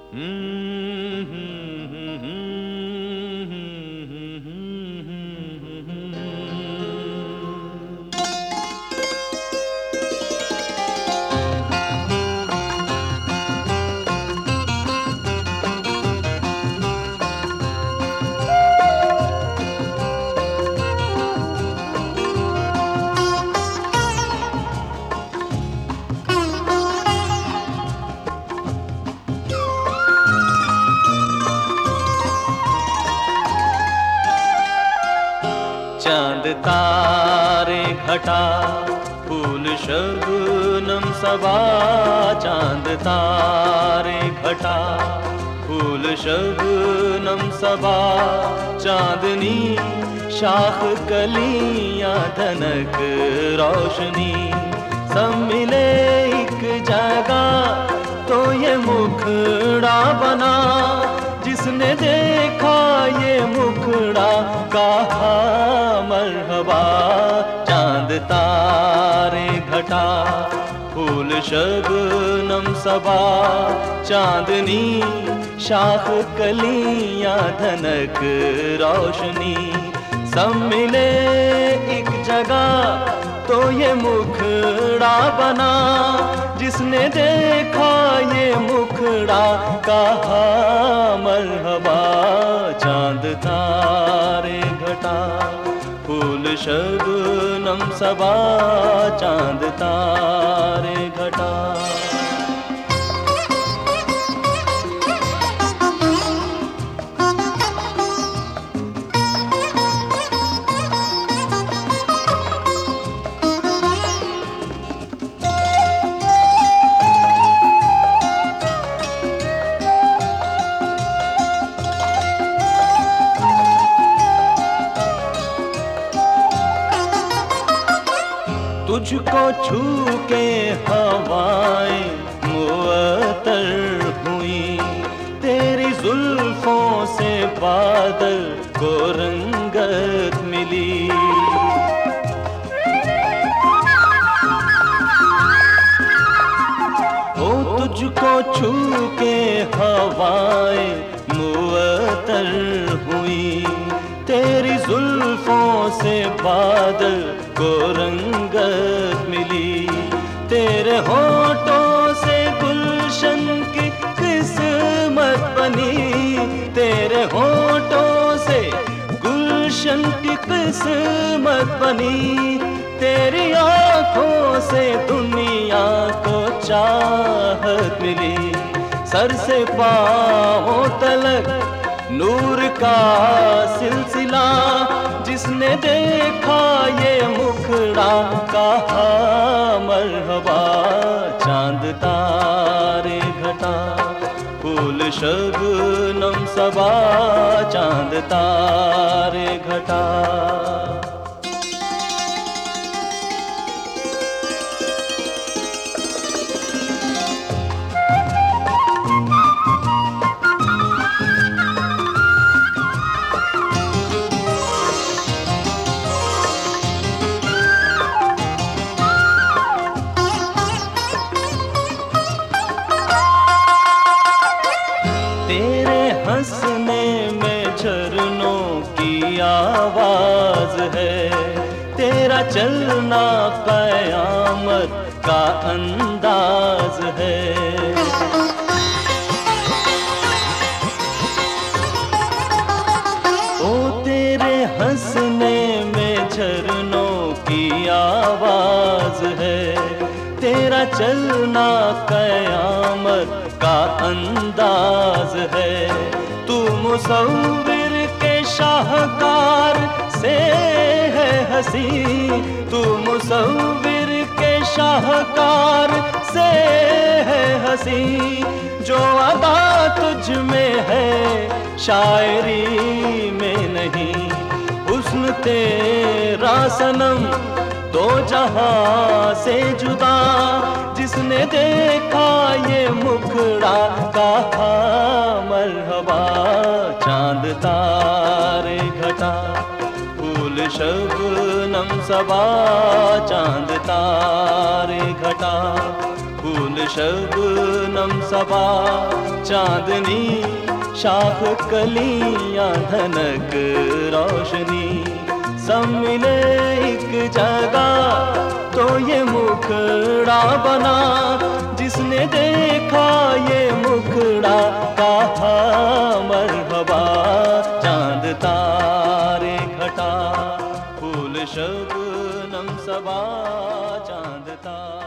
चांद तारे घटा फूल शबनम सबा, चांद तारे घटा फूल शबनम सबा, चांदनी शाख कलियां धनक रोशनी, सब मिले एक जगह तो ये मुखड़ा बना, जिसने देखा ये मुखड़ा कहा मरहबा। चांद तारे घटा फूल शबनम सबा, चांदनी शाख कलियां धनक रोशनी, सब मिले एक जगह तो ये मुखड़ा बना, जिसने देखा ये मुखड़ा कहा मरहबा। चांद तारे घटा फूल शबनम सबा, चांद तारे घटा। तुझको छू के हवाएं मुअत्तर हुई, तेरी जुल्फों से बादल को रंगत मिली। ओ तुझको छू के हवाएं मुअत्तर हुई, तेरी जुल्फों से बादल को रंगत मिली, तेरे होठों से गुलशन की किस्मत बनी, तेरे होठों से गुलशन की किस्मत बनी, तेरी आंखों से दुनिया को चाहत मिली। सर से पांव तलक नूर का सिलसिला, जिसने देखा ये मुखड़ा कहा मरहबा। चांद तारे घटा फूल शबनम सबा, चांद तारे घटा। हंसने में झरनों की आवाज है, तेरा चलना कयामत का अंदाज है। ओ तेरे हंसने में झरनों की आवाज है, तेरा चलना कयामत का अंदाज है। तू मुसव्विर के शाहकार से है हंसी, तू मुसव्विर के शाहकार से है हंसी, जो अदा तुझ में है शायरी में नहीं। हुस्न तेरा सनम दो जहां से जुदा, जिसने देखा ये मुखड़ा कहा मरहबा। चांद तारे घटा फूल शबनम सबा, चांद तारे घटा फूल फूल शबनम सबा चांदनी शाख कलियां धनक रोशनी सब मिले एक जगह तो ये मुखड़ा बना। जिसने देखा ये मुखड़ा कहा मरहबा। चांद तारे घटा फूल शबनम सबा चांद तारे